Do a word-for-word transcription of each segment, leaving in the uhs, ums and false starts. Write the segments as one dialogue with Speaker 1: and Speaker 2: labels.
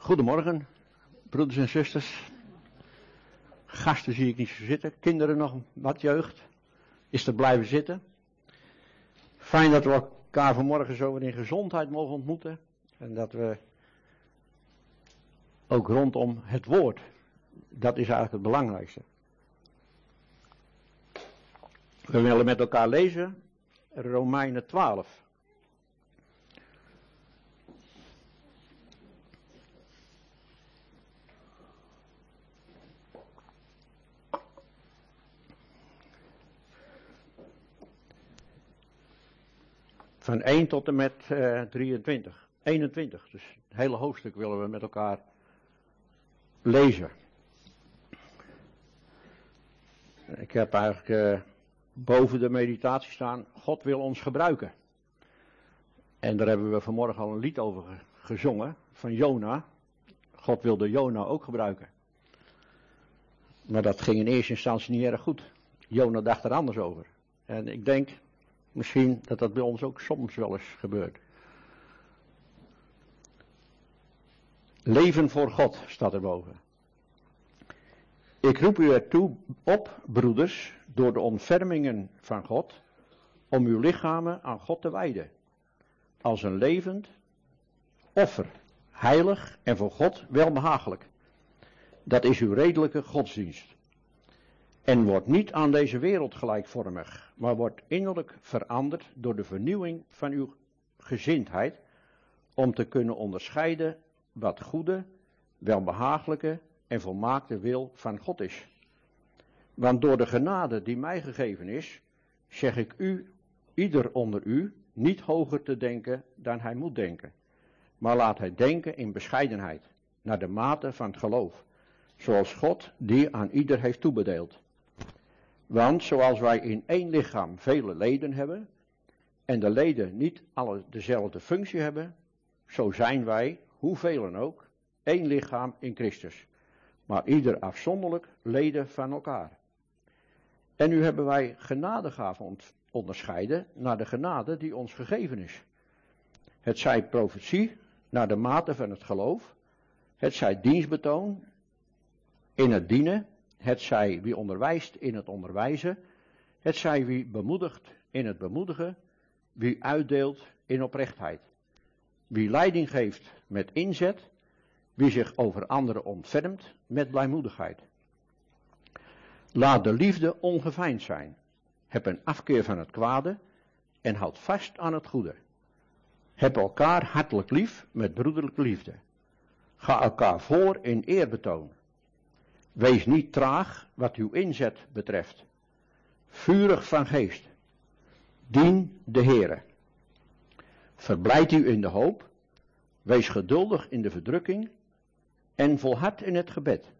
Speaker 1: Goedemorgen, broeders en zusters. Gasten zie ik niet zo zitten. Kinderen nog wat jeugd. Is er blijven zitten. Fijn dat we elkaar vanmorgen zo weer in gezondheid mogen ontmoeten. En dat we ook rondom het woord. Dat is eigenlijk het belangrijkste. We willen met elkaar lezen Romeinen twaalf. Van één tot en met uh, drieëntwintig, eenentwintig. Dus het hele hoofdstuk willen we met elkaar lezen. Ik heb eigenlijk uh, boven de meditatie staan, God wil ons gebruiken. En daar hebben we vanmorgen al een lied over gezongen, van Jona. God wilde Jona ook gebruiken. Maar dat ging in eerste instantie niet erg goed. Jona dacht er anders over. En ik denk misschien dat dat bij ons ook soms wel eens gebeurt. Leven voor God staat erboven. Ik roep u ertoe op, broeders, door de ontfermingen van God, om uw lichamen aan God te wijden. Als een levend offer, heilig en voor God welbehagelijk. Dat is uw redelijke godsdienst. En wordt niet aan deze wereld gelijkvormig, maar wordt innerlijk veranderd door de vernieuwing van uw gezindheid, om te kunnen onderscheiden wat goede, welbehagelijke en volmaakte wil van God is. Want door de genade die mij gegeven is, zeg ik u, ieder onder u, niet hoger te denken dan hij moet denken. Maar laat hij denken in bescheidenheid, naar de mate van het geloof, zoals God die aan ieder heeft toebedeeld. Want zoals wij in één lichaam vele leden hebben, en de leden niet alle dezelfde functie hebben, zo zijn wij, hoeveel ook, één lichaam in Christus, maar ieder afzonderlijk leden van elkaar. En nu hebben wij genadegaven onderscheiden naar de genade die ons gegeven is. Het zij profetie naar de mate van het geloof, het zij dienstbetoon in het dienen, het zij wie onderwijst in het onderwijzen, het zij wie bemoedigt in het bemoedigen, wie uitdeelt in oprechtheid, wie leiding geeft met inzet, wie zich over anderen ontfermt met blijmoedigheid. Laat de liefde ongeveinsd zijn, heb een afkeer van het kwade en houd vast aan het goede. Heb elkaar hartelijk lief met broederlijke liefde. Ga elkaar voor in eerbetoon. Wees niet traag wat uw inzet betreft. Vurig van geest. Dien de Heere. Verblijd u in de hoop. Wees geduldig in de verdrukking. En volhard in het gebed.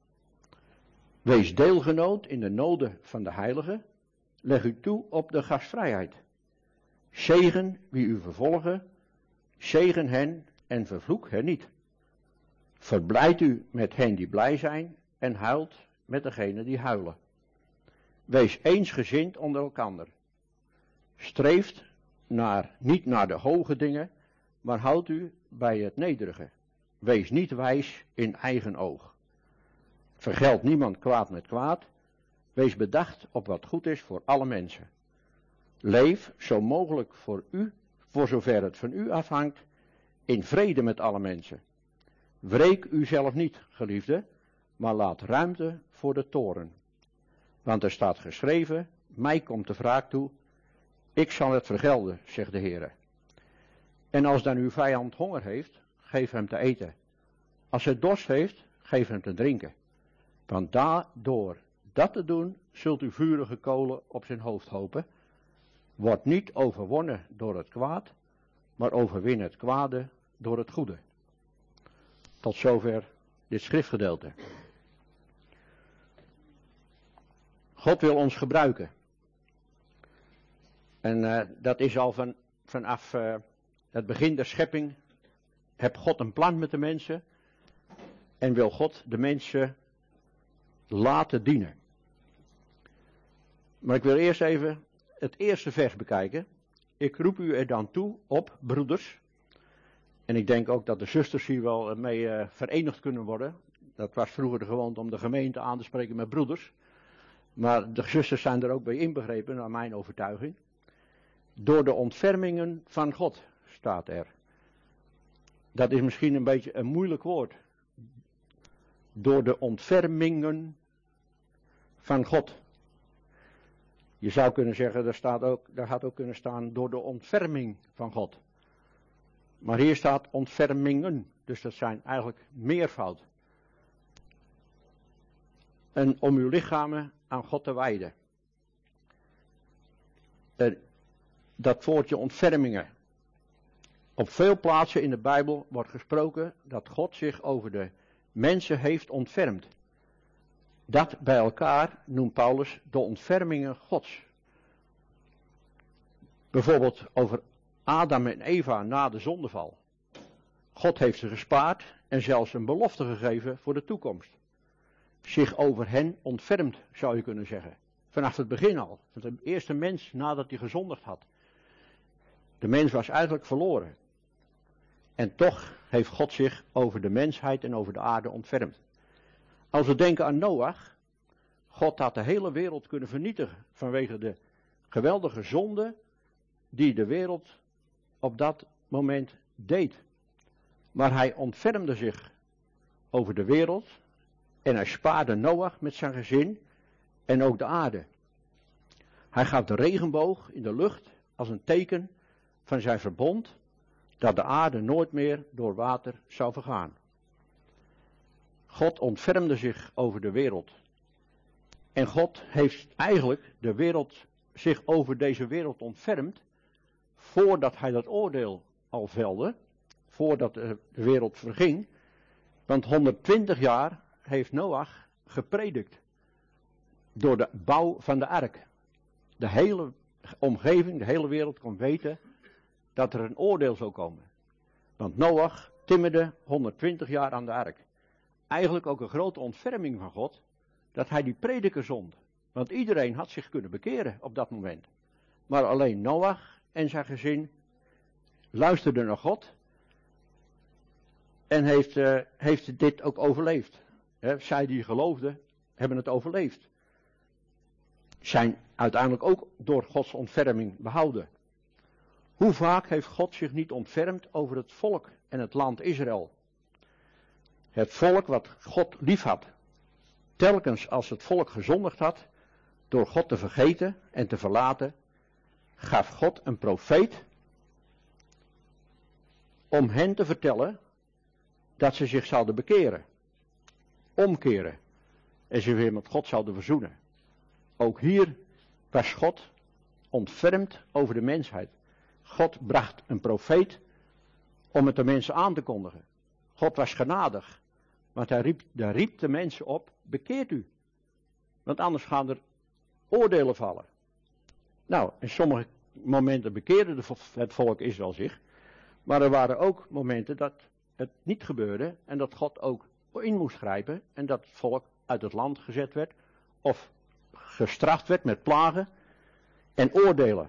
Speaker 1: Wees deelgenoot in de noden van de heiligen. Leg u toe op de gastvrijheid. Zegen wie u vervolgen. Zegen hen en vervloek hen niet. Verblijd u met hen die blij zijn. En huilt met degenen die huilen. Wees eensgezind onder elkander. Streeft naar, niet naar de hoge dingen, maar houdt u bij het nederige. Wees niet wijs in eigen oog. Vergeld niemand kwaad met kwaad. Wees bedacht op wat goed is voor alle mensen. Leef zo mogelijk voor u, voor zover het van u afhangt, in vrede met alle mensen. Wreek u zelf niet, geliefde, maar laat ruimte voor de toorn. Want er staat geschreven, mij komt de wraak toe, ik zal het vergelden, zegt de Heere. En als dan uw vijand honger heeft, geef hem te eten. Als hij dorst heeft, geef hem te drinken. Want daardoor dat te doen, zult u vurige kolen op zijn hoofd hopen. Word niet overwonnen door het kwaad, maar overwin het kwade door het goede. Tot zover dit schriftgedeelte. God wil ons gebruiken. En uh, dat is al van, vanaf uh, het begin der schepping. Heb God een plan met de mensen. En wil God de mensen laten dienen. Maar ik wil eerst even het eerste vers bekijken. Ik roep u er dan toe op, broeders. En ik denk ook dat de zusters hier wel mee uh, verenigd kunnen worden. Dat was vroeger de gewoonte om de gemeente aan te spreken met broeders. Maar de zusters zijn er ook bij inbegrepen, naar mijn overtuiging. Door de ontfermingen van God, staat er. Dat is misschien een beetje een moeilijk woord. Door de ontfermingen van God. Je zou kunnen zeggen, daar, staat ook, daar had ook kunnen staan door de ontferming van God. Maar hier staat ontfermingen, dus dat zijn eigenlijk meervoud. En om uw lichamen aan God te wijden. Dat woordje ontfermingen. Op veel plaatsen in de Bijbel wordt gesproken dat God zich over de mensen heeft ontfermd. Dat bij elkaar noemt Paulus de ontfermingen Gods. Bijvoorbeeld over Adam en Eva na de zondeval. God heeft ze gespaard en zelfs een belofte gegeven voor de toekomst. Zich over hen ontfermd, zou je kunnen zeggen. Vanaf het begin al. Van de eerste mens nadat hij gezondigd had. De mens was eigenlijk verloren. En toch heeft God zich over de mensheid en over de aarde ontfermd. Als we denken aan Noach. God had de hele wereld kunnen vernietigen. Vanwege de geweldige zonde die de wereld op dat moment deed. Maar hij ontfermde zich over de wereld. En hij spaarde Noach met zijn gezin en ook de aarde. Hij gaf de regenboog in de lucht als een teken van zijn verbond, dat de aarde nooit meer door water zou vergaan. God ontfermde zich over de wereld. En God heeft eigenlijk de wereld, zich over deze wereld ontfermd, voordat hij dat oordeel al velde, voordat de wereld verging. Want honderdtwintig jaar heeft Noach gepredikt door de bouw van de ark. De hele omgeving, de hele wereld kon weten dat er een oordeel zou komen. Want Noach timmerde honderdtwintig jaar aan de ark. Eigenlijk ook een grote ontferming van God, dat hij die prediker zond. Want iedereen had zich kunnen bekeren op dat moment. Maar alleen Noach en zijn gezin luisterden naar God en heeft, uh, heeft dit ook overleefd. He, zij die geloofden, hebben het overleefd. Zijn uiteindelijk ook door Gods ontferming behouden. Hoe vaak heeft God zich niet ontfermd over het volk en het land Israël? Het volk wat God lief had. Telkens als het volk gezondigd had, door God te vergeten en te verlaten, gaf God een profeet om hen te vertellen dat ze zich zouden bekeren. Omkeren. En ze weer met God zouden verzoenen. Ook hier was God ontfermd over de mensheid. God bracht een profeet om het de mensen aan te kondigen. God was genadig. Want hij riep, hij riep de mensen op, bekeert u. Want anders gaan er oordelen vallen. Nou, in sommige momenten bekeerde het volk Israël zich. Maar er waren ook momenten dat het niet gebeurde. En dat God ook in moest grijpen. En dat het volk uit het land gezet werd. Of gestraft werd met plagen en oordelen.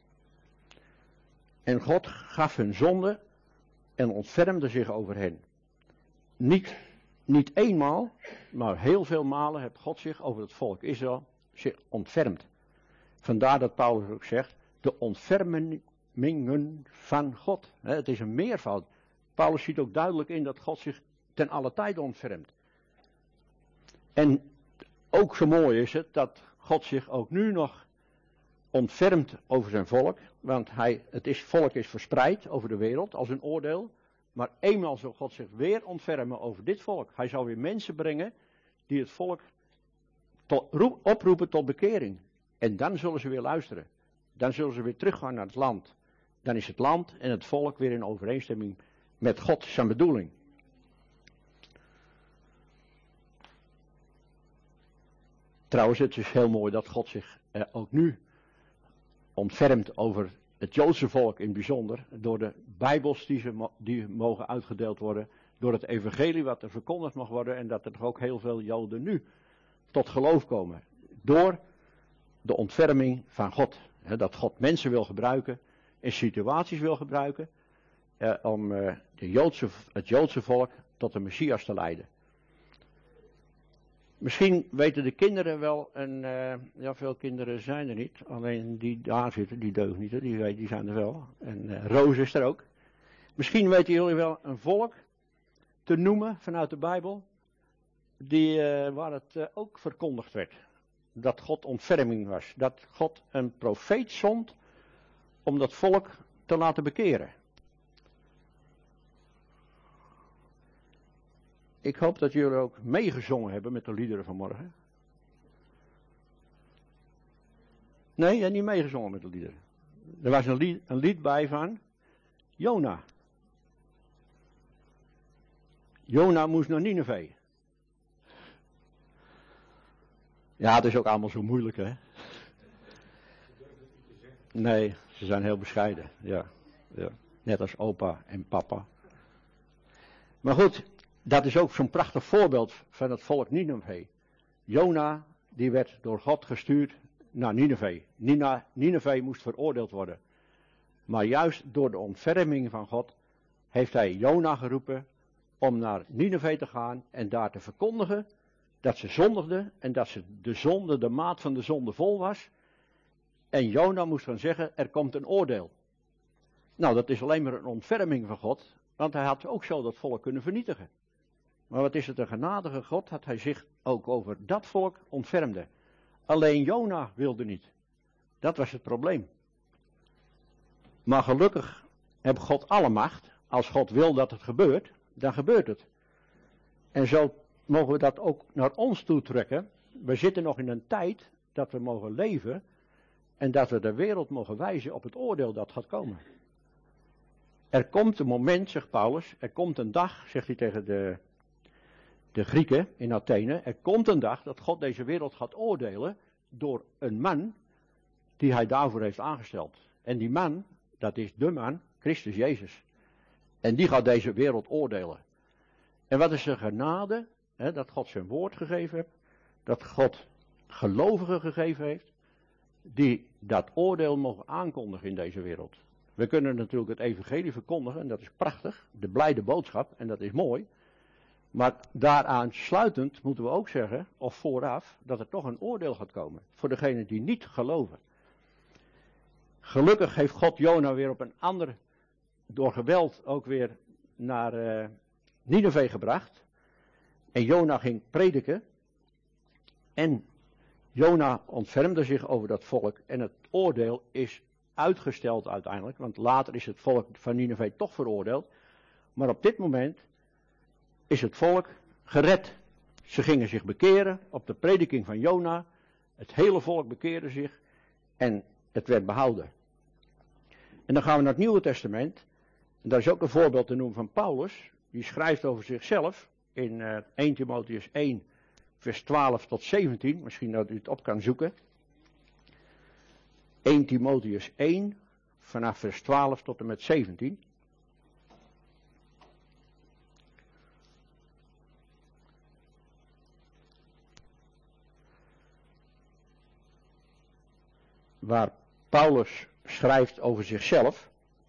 Speaker 1: En God gaf hun zonde en ontfermde zich over hen. Niet, niet eenmaal, maar heel veel malen heeft God zich over het volk Israël zich ontfermd. Vandaar dat Paulus ook zegt, de ontfermingen van God. Het is een meervoud. Paulus ziet ook duidelijk in dat God zich ten alle tijde ontfermt. En ook zo mooi is het dat God zich ook nu nog ontfermt over zijn volk. Want hij, het is, volk is verspreid over de wereld als een oordeel. Maar eenmaal zal God zich weer ontfermen over dit volk. Hij zal weer mensen brengen die het volk tot, roep, oproepen tot bekering. En dan zullen ze weer luisteren. Dan zullen ze weer teruggaan naar het land. Dan is het land en het volk weer in overeenstemming met God zijn bedoeling. Trouwens, het is heel mooi dat God zich eh, ook nu ontfermt over het Joodse volk in het bijzonder. Door de Bijbels die, ze, die mogen uitgedeeld worden. Door het evangelie wat er verkondigd mag worden. En dat er ook heel veel Joden nu tot geloof komen. Door de ontferming van God. He, dat God mensen wil gebruiken. In situaties wil gebruiken. uh, om uh, de Joodse, het Joodse volk tot de Messias te leiden. Misschien weten de kinderen wel, en uh, ja, veel kinderen zijn er niet, alleen die daar zitten, die deugnieten, die, die zijn er wel. En uh, Roos is er ook. Misschien weten jullie wel een volk te noemen vanuit de Bijbel, die, uh, waar het uh, ook verkondigd werd. Dat God ontferming was. Dat God een profeet zond om dat volk te laten bekeren. Ik hoop dat jullie ook meegezongen hebben met de liederen van morgen. Nee, je hebt niet meegezongen met de liederen. Er was een lied, een lied bij van Jona. Jona moest naar Nineve. Ja, het is ook allemaal zo moeilijk, hè? Nee, ze zijn heel bescheiden, ja. ja. Net als opa en papa. Maar goed, dat is ook zo'n prachtig voorbeeld van het volk Nineve. Jona, die werd door God gestuurd naar Nineve. Nina, Nineve moest veroordeeld worden. Maar juist door de ontferming van God heeft hij Jona geroepen om naar Nineve te gaan en daar te verkondigen dat ze zondigden en dat ze de zonde, de maat van de zonde vol was. En Jona moest dan zeggen, er komt een oordeel. Nou, dat is alleen maar een ontferming van God, want hij had ook zo dat volk kunnen vernietigen. Maar wat is het een genadige God, dat hij zich ook over dat volk ontfermde. Alleen Jona wilde niet. Dat was het probleem. Maar gelukkig heeft God alle macht. Als God wil dat het gebeurt, dan gebeurt het. En zo mogen we dat ook naar ons toe trekken. We zitten nog in een tijd dat we mogen leven en dat we de wereld mogen wijzen op het oordeel dat gaat komen. Er komt een moment, zegt Paulus, er komt een dag, zegt hij tegen de, de Grieken in Athene, er komt een dag dat God deze wereld gaat oordelen door een man die hij daarvoor heeft aangesteld. En die man, dat is de man, Christus Jezus. En die gaat deze wereld oordelen. En wat is de genade? Hè, dat God zijn woord gegeven heeft. Dat God gelovigen gegeven heeft. Die dat oordeel mogen aankondigen in deze wereld. We kunnen natuurlijk het evangelie verkondigen. En dat is prachtig. De blijde boodschap. En dat is mooi. Maar daaraan sluitend moeten we ook zeggen. Of vooraf. Dat er toch een oordeel gaat komen. Voor degenen die niet geloven. Gelukkig heeft God Jona weer op een andere. Door geweld ook weer naar uh, Nineve gebracht. En Jona ging prediken. En Jona ontfermde zich over dat volk. En het oordeel is uitgesteld uiteindelijk. Want later is het volk van Nineve toch veroordeeld. Maar op dit moment is het volk gered. Ze gingen zich bekeren op de prediking van Jona. Het hele volk bekeerde zich. En het werd behouden. En dan gaan we naar het Nieuwe Testament. En daar is ook een voorbeeld te noemen van Paulus. Die schrijft over zichzelf in uh, eerste Timotheüs één, vers twaalf tot zeventien. Misschien dat u het op kan zoeken. eerste Timotheüs één, vanaf vers twaalf tot en met zeventien. Waar Paulus schrijft over zichzelf.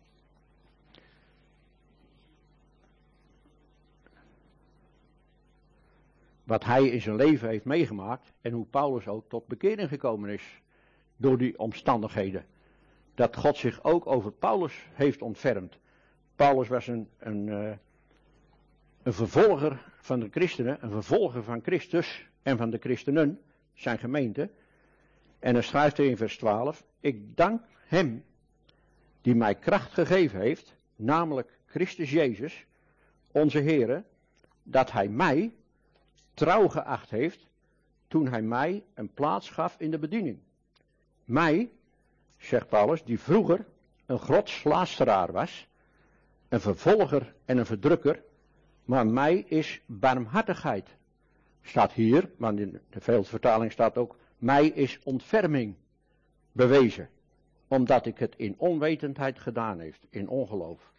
Speaker 1: Wat hij in zijn leven heeft meegemaakt. En hoe Paulus ook tot bekering gekomen is. Door die omstandigheden. Dat God zich ook over Paulus heeft ontfermd. Paulus was een, een, uh, een vervolger van de christenen. Een vervolger van Christus en van de christenen. Zijn gemeente. En dan schrijft hij in vers twaalf. Ik dank hem die mij kracht gegeven heeft. Namelijk Christus Jezus. Onze Heere. Dat hij mij trouw geacht heeft. Toen hij mij een plaats gaf in de bediening. Mij, zegt Paulus, die vroeger een grotslasteraar was. Een vervolger en een verdrukker. Maar mij is barmhartigheid. Staat hier, maar in de veelvertaling staat ook. Mij is ontferming bewezen. Omdat ik het in onwetendheid gedaan heeft. In ongeloof.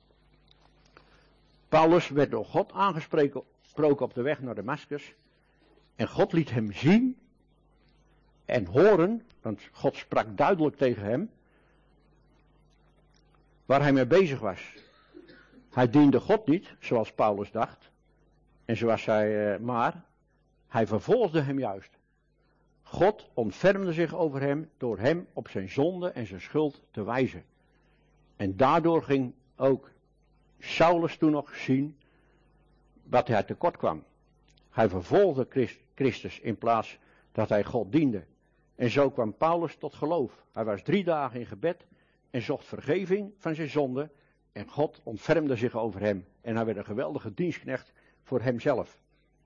Speaker 1: Paulus werd door God aangesproken op de weg naar Damascus. En God liet hem zien. En horen. Want God sprak duidelijk tegen hem. Waar hij mee bezig was. Hij diende God niet, zoals Paulus dacht. En zoals hij, uh, maar hij vervolgde hem juist. God ontfermde zich over hem door hem op zijn zonde en zijn schuld te wijzen. En daardoor ging ook Saulus toen nog zien wat hij tekort kwam. Hij vervolgde Christus in plaats dat hij God diende. En zo kwam Paulus tot geloof. Hij was drie dagen in gebed en zocht vergeving van zijn zonde. En God ontfermde zich over hem. En hij werd een geweldige dienstknecht voor hemzelf.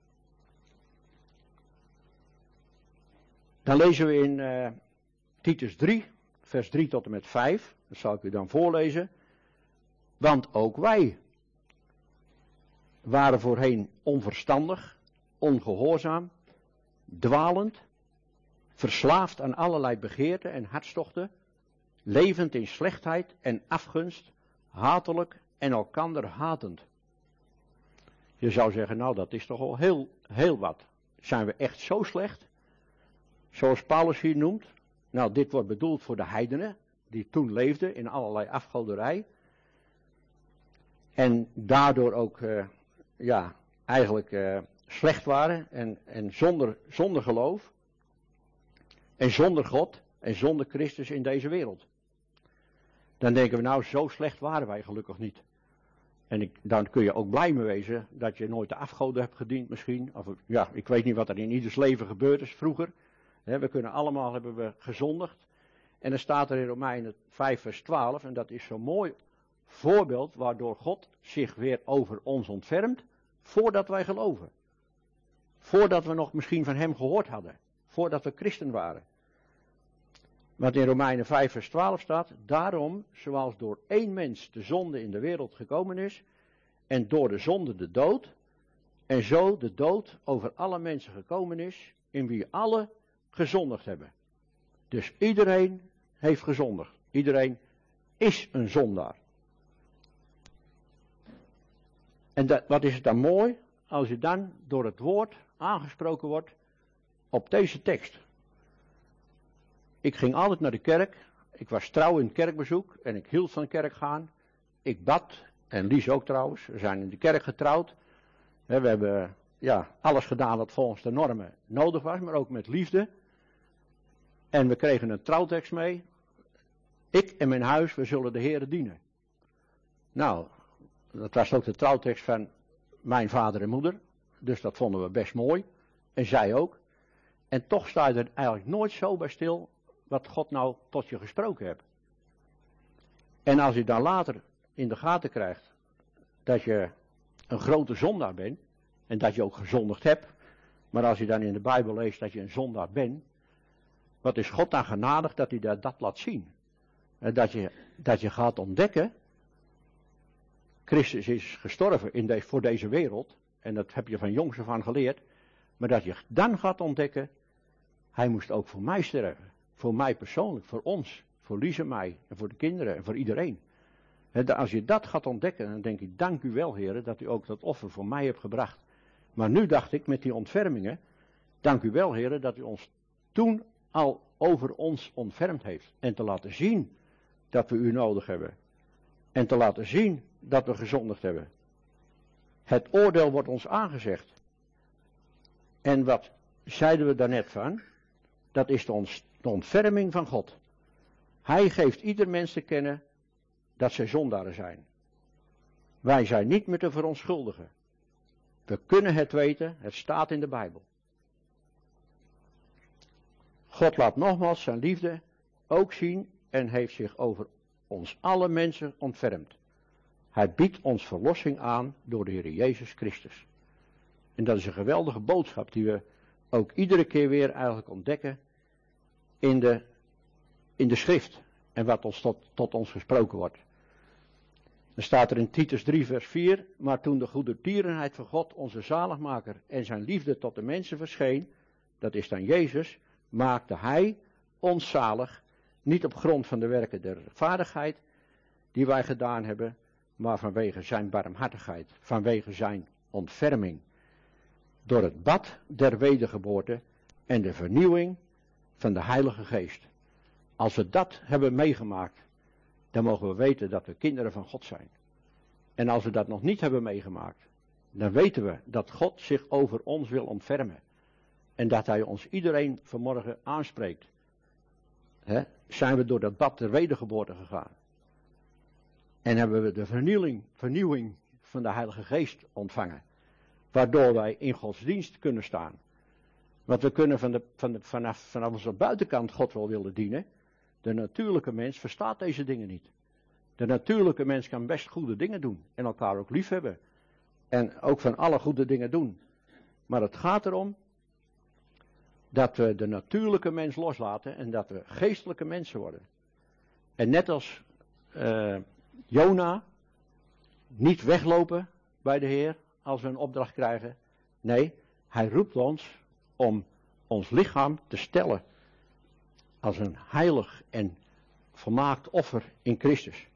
Speaker 1: Dan lezen we in uh, Titus drie, vers drie tot en met vijf. Dat zal ik u dan voorlezen. Want ook wij waren voorheen onverstandig, ongehoorzaam, dwalend, verslaafd aan allerlei begeerten en hartstochten, levend in slechtheid en afgunst, hatelijk en elkander hatend. Je zou zeggen, nou dat is toch al heel, heel wat. Zijn we echt zo slecht? Zoals Paulus hier noemt. Nou, dit wordt bedoeld voor de heidenen, die toen leefden in allerlei afgoderij. En daardoor ook, uh, ja, eigenlijk uh, slecht waren en, en zonder, zonder geloof. En zonder God en zonder Christus in deze wereld. Dan denken we, nou, zo slecht waren wij gelukkig niet. En ik, dan kun je ook blij mee wezen dat je nooit de afgoden hebt gediend misschien. Of ja, ik weet niet wat er in ieders leven gebeurd is vroeger. He, we kunnen allemaal, hebben we gezondigd. En dan staat er in Romeinen vijf vers twaalf, en dat is zo'n mooi voorbeeld waardoor God zich weer over ons ontfermt, voordat wij geloven. Voordat we nog misschien van hem gehoord hadden. Voordat we christen waren. Want in Romeinen vijf vers twaalf staat, daarom, zoals door één mens de zonde in de wereld gekomen is, en door de zonde de dood, en zo de dood over alle mensen gekomen is, in wie alle gezondigd hebben. Dus iedereen heeft gezondigd. Iedereen is een zondaar. En dat, wat is het dan mooi, als je dan door het woord aangesproken wordt op deze tekst. Ik ging altijd naar de kerk. Ik was trouw in het kerkbezoek en ik hield van kerk gaan. Ik bad, en Lies ook trouwens. We zijn in de kerk getrouwd. We hebben ja, alles gedaan wat volgens de normen nodig was, maar ook met liefde. En we kregen een trouwtekst mee. Ik en mijn huis, we zullen de Heere dienen. Nou, dat was ook de trouwtekst van mijn vader en moeder. Dus dat vonden we best mooi. En zij ook. En toch sta je er eigenlijk nooit zo bij stil wat God nou tot je gesproken hebt. En als je dan later in de gaten krijgt dat je een grote zondaar bent, en dat je ook gezondigd hebt, maar als je dan in de Bijbel leest dat je een zondaar bent, wat is God dan genadig dat hij dat, dat laat zien? En dat je, dat je gaat ontdekken, Christus is gestorven in de, voor deze wereld, en dat heb je van jongs af aan geleerd, maar dat je dan gaat ontdekken, hij moest ook voor mij sterven. Voor mij persoonlijk, voor ons, voor Lies en mij, en voor de kinderen, en voor iedereen. He, als je dat gaat ontdekken, dan denk ik, dank u wel, Heer, dat u ook dat offer voor mij hebt gebracht. Maar nu dacht ik, met die ontfermingen, dank u wel, Heer, dat u ons toen al over ons ontfermd heeft. En te laten zien dat we u nodig hebben. En te laten zien dat we gezondigd hebben. Het oordeel wordt ons aangezegd. En wat zeiden we daarnet van? Dat is de, ont- de ontferming van God. Hij geeft ieder mens te kennen dat zij zondaren zijn. Wij zijn niet meer te verontschuldigen. We kunnen het weten, het staat in de Bijbel. God laat nogmaals zijn liefde ook zien en heeft zich over ons alle mensen ontfermd. Hij biedt ons verlossing aan door de Heer Jezus Christus. En dat is een geweldige boodschap die we ook iedere keer weer eigenlijk ontdekken in de, in de schrift. En wat ons tot, tot ons gesproken wordt. Dan staat er in Titus drie vers vier, maar toen de goedertierenheid van God, onze zaligmaker, en zijn liefde tot de mensen verscheen, dat is dan Jezus, maakte hij ons zalig, niet op grond van de werken der rechtvaardigheid die wij gedaan hebben, maar vanwege zijn barmhartigheid, vanwege zijn ontferming, door het bad der wedergeboorte en de vernieuwing van de Heilige Geest. Als we dat hebben meegemaakt, dan mogen we weten dat we kinderen van God zijn. En als we dat nog niet hebben meegemaakt, dan weten we dat God zich over ons wil ontfermen. En dat hij ons iedereen vanmorgen aanspreekt. He, zijn we door dat bad der wedergeboorte gegaan. En hebben we de vernieling, vernieuwing van de Heilige Geest ontvangen. Waardoor wij in Gods dienst kunnen staan. Want we kunnen van de, van de, vanaf, vanaf onze buitenkant God wel willen dienen. De natuurlijke mens verstaat deze dingen niet. De natuurlijke mens kan best goede dingen doen. En elkaar ook lief hebben. En ook van alle goede dingen doen. Maar het gaat erom dat we de natuurlijke mens loslaten. En dat we geestelijke mensen worden. En net als uh, Jona niet weglopen bij de Heer als we een opdracht krijgen. Nee, hij roept ons om ons lichaam te stellen als een heilig en volmaakt offer in Christus.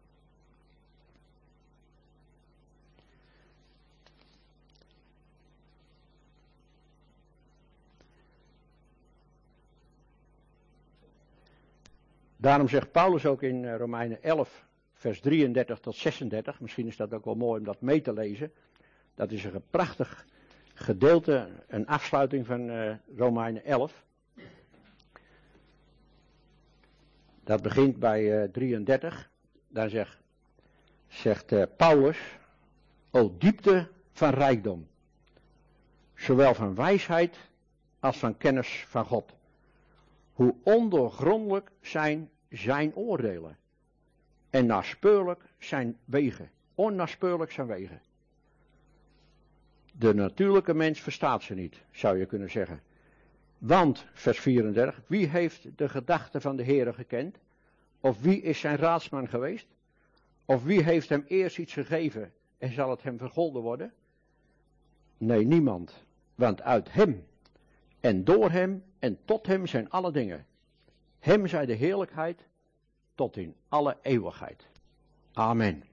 Speaker 1: Daarom zegt Paulus ook in Romeinen elf, vers drieëndertig tot zesendertig, misschien is dat ook wel mooi om dat mee te lezen. Dat is een prachtig gedeelte, een afsluiting van uh, Romeinen elf. Dat begint bij uh, drieëndertig. Daar zegt, zegt uh, Paulus, o diepte van rijkdom, zowel van wijsheid als van kennis van God. Hoe ondoorgrondelijk zijn zijn oordelen. En naspeurlijk zijn wegen. Onnaspeurlijk zijn wegen. De natuurlijke mens verstaat ze niet, zou je kunnen zeggen. Want, vers vierendertig, wie heeft de gedachten van de Heere gekend? Of wie is zijn raadsman geweest? Of wie heeft hem eerst iets gegeven en zal het hem vergolden worden? Nee, niemand. Want uit hem en door hem en tot hem zijn alle dingen. Hem zij de heerlijkheid tot in alle eeuwigheid. Amen.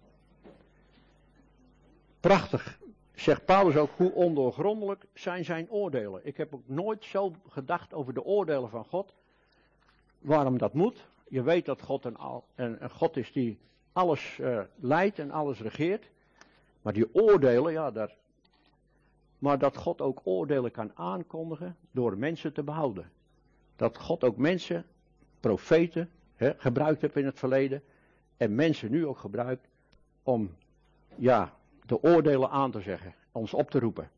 Speaker 1: Prachtig, zegt Paulus ook, hoe ondoorgrondelijk zijn zijn oordelen. Ik heb ook nooit zo gedacht over de oordelen van God. Waarom dat moet. Je weet dat God een, een, een God is die alles uh, leidt en alles regeert. Maar die oordelen, ja, daar... Maar dat God ook oordelen kan aankondigen door mensen te behouden. Dat God ook mensen, profeten, he, gebruikt heeft in het verleden. En mensen nu ook gebruikt om, ja, de oordelen aan te zeggen. Ons op te roepen.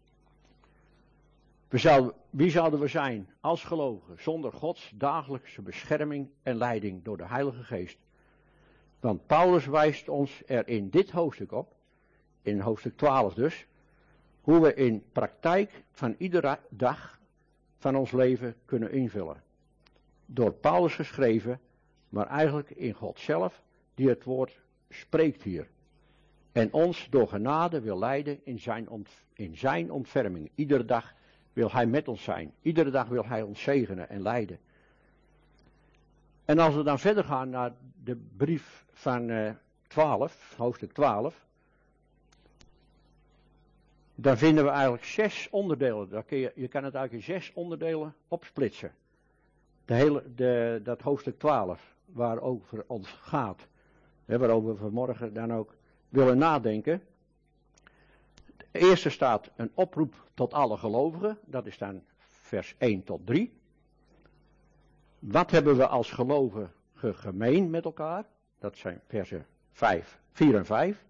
Speaker 1: We zouden, wie zouden we zijn als gelovigen zonder Gods dagelijkse bescherming en leiding door de Heilige Geest? Want Paulus wijst ons er in dit hoofdstuk op, in hoofdstuk twaalf dus, hoe we in praktijk van iedere dag van ons leven kunnen invullen. Door Paulus geschreven, maar eigenlijk in God zelf, die het woord spreekt hier. En ons door genade wil leiden in zijn, ont, in zijn ontferming. Iedere dag wil hij met ons zijn. Iedere dag wil hij ons zegenen en leiden. En als we dan verder gaan naar de brief van uh, twaalf, hoofdstuk twaalf. Dan vinden we eigenlijk zes onderdelen. Daar kun je, je kan het eigenlijk in zes onderdelen opsplitsen. De hele, de, dat hoofdstuk twaalf, waarover ons gaat. Hè, waarover we vanmorgen dan ook willen nadenken. Het eerste staat een oproep tot alle gelovigen. Dat is dan vers één tot drie. Wat hebben we als gelovigen gemeen met elkaar? Dat zijn versen vijf, vier en vijf.